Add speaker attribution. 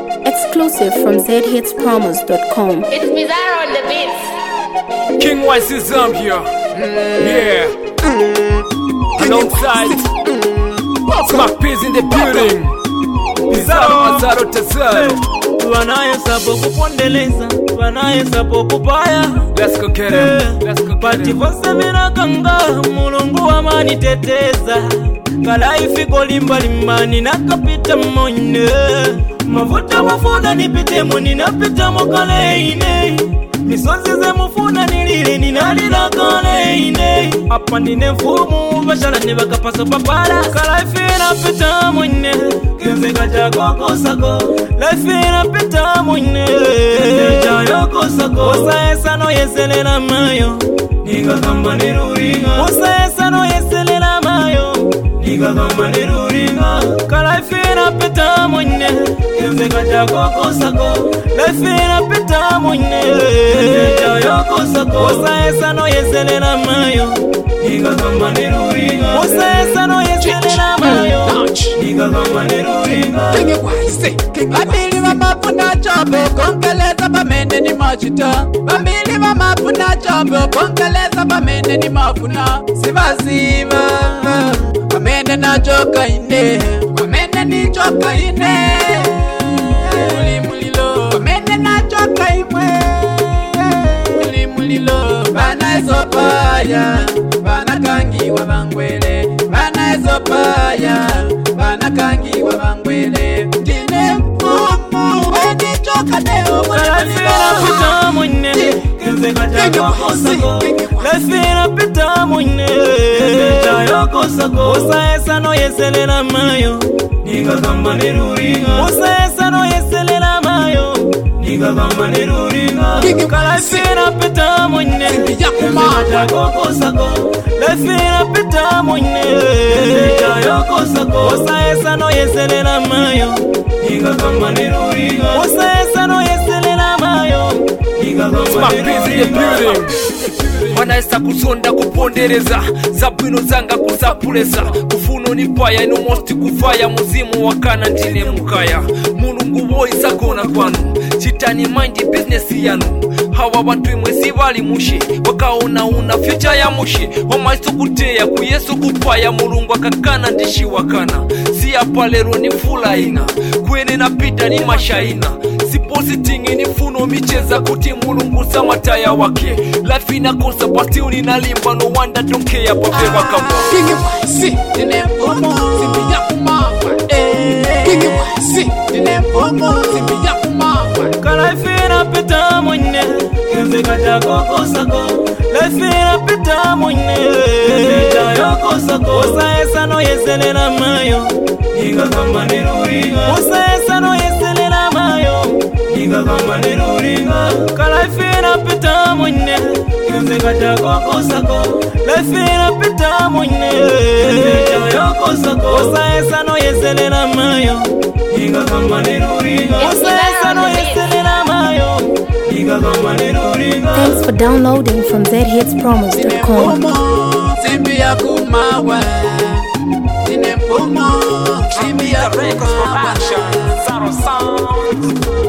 Speaker 1: Exclusive from zhitspromos.com.
Speaker 2: It's Bizarre on the beats.
Speaker 3: King Wise is here. Yeah. Alongside Smack Peas in the building. Bizarro Mazaro Tazaro.
Speaker 4: Wanahesabu kupondeleza, wanahesabu kupaya.
Speaker 3: Let's go get him. Let's go get
Speaker 4: Pati
Speaker 3: him.
Speaker 4: vose minakanga, mulungu wa mani teteza. Kalaifi kolimba limbani nakapita mwine. Mafuta mafuna nipite muni napita mwakaleine. Misozi ze mufuna nilile ninalila kaleine. Hapa ndine mfumu bashana nibakapasa papara. Kalaifi napita mwine, kenze kachako kosako. Laifi napita mwine, kenze chayo kosako. Osa esa no yeselela mayo, niga kamba niruringa. Osa esa no yeselela mayo, niga kamba niruringa. Kalaifi napita mwine, kenze kachako kosako. Laifi napita mwine, kenze chayo kosako. Osa esa no yeselela mayo, niga kamba niruringa. Osa esa no yeselela mayo, niga kamba niruringa.
Speaker 5: Bambili vamapuna chombo kongeleza pamene ni machita. Bambili vamapuna chombo kongeleza pamene ni mafuna. Sivaziva pamene nachoka ine, pamene nichoka ine. Mulilo pamene nachoka imwe. Mulilo bana ezopaya, bana kangiwa bangwele. Bana ezopaya, bana kangiwa bangwele.
Speaker 4: Kalaifi napita mwine, kenze kachako kosako. Laifi napita mwine, kenze chayo kosako. Osa esa no yeselela mayo, niga kamba niruringa. Osa esa no yeselela mayo, niga kamba niruringa. Kalaifi napita mwine, kenze kachako kosako. Laifi napita mwine, kenze chayo kosako. Osa esa no yeselela mayo, niga kamba niruringa. Osa esa no yeselela mayo, niga kamba
Speaker 3: Smack Peas in the
Speaker 4: niruringa.
Speaker 3: building. Wanaesa kusonda kupondereza, zabwino zanga kusapulesa. Kufuno ni paya ino mosti kufaya, muzimu wakana ndine mukaya. Mulungu boisa kona kwanu, chitani mind business yanu. Hawa bantu imwe sibali mushe, wakaona una future ya mushe. Wamaiso kuteya ku Yesu kupaya, mulungu akakana ndishi wakana. Siya palero ni fula ina, kwene napita ni mashaina. Sipositingi ni funo micheza kuti mulungu samataya wake. Life inakosa bati unalimba, no wonder don't care pape wakamba.
Speaker 5: Kingi waisi dine mfumo simbi ya kumawa. Kingi waisi dine mfumo simbi ya kumawa.
Speaker 4: Kalaifi napita mwine, kenze kachako kosako. Laifi napita mwine, kenze chayo kosako. Osa esa no yeselela mayo, niga kamba niruringa. Osa esa no yeselela mayo, niga kamba niruringa. Kalaifi napita mwine, kenze kachako kosako. Laifi napita mwine, kenze chayo kosako. Osa esa no yeselela mayo, niga kamba niruringa. Osa esa no yeselela mayo, niga kamba niruringa.
Speaker 1: Thanks for downloading from zhitspromos.com.
Speaker 5: Simbi ya kumawa. Dine mfumo simbi ya kumawa.
Speaker 3: Zaro Sound.